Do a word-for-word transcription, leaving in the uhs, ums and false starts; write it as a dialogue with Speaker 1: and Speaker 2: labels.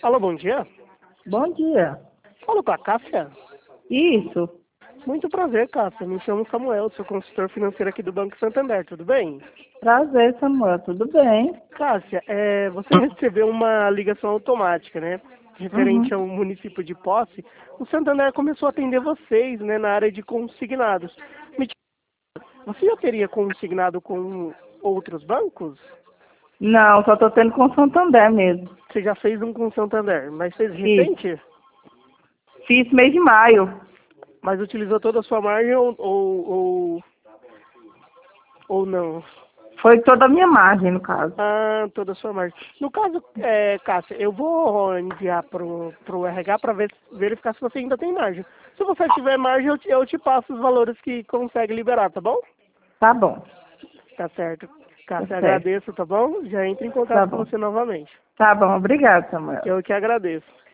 Speaker 1: Alô, bom dia.
Speaker 2: Bom dia.
Speaker 1: Falo com a Cássia.
Speaker 2: Isso.
Speaker 1: Muito prazer, Cássia. Me chamo Samuel, sou consultor financeiro aqui do Banco Santander, tudo bem?
Speaker 2: Prazer, Samuel. Tudo bem?
Speaker 1: Cássia, é, você recebeu uma ligação automática, né? Referente
Speaker 2: Uhum.
Speaker 1: ao município de Posse. O Santander começou a atender vocês, né, na área de consignados. Me diga, você já teria consignado com outros bancos?
Speaker 2: Não, só tô tendo com o Santander mesmo.
Speaker 1: Você já fez um com o Santander, mas fez
Speaker 2: Isso.
Speaker 1: recente?
Speaker 2: Fiz mês de maio.
Speaker 1: Mas utilizou toda a sua margem ou, ou, ou, ou não?
Speaker 2: Foi toda a minha margem, no caso.
Speaker 1: Ah, toda a sua margem. No caso, é, Cássia, eu vou enviar pro, pro R H para ver, verificar se você ainda tem margem. Se você tiver margem, eu te, eu te passo os valores que consegue liberar, tá bom?
Speaker 2: Tá bom.
Speaker 1: Tá certo.
Speaker 2: Tá
Speaker 1: Cássia,
Speaker 2: certo.
Speaker 1: agradeço, tá bom? Já entro em
Speaker 2: Tá
Speaker 1: contato com
Speaker 2: bom.
Speaker 1: você novamente.
Speaker 2: Tá bom. Obrigado, Samuel.
Speaker 1: Eu que agradeço.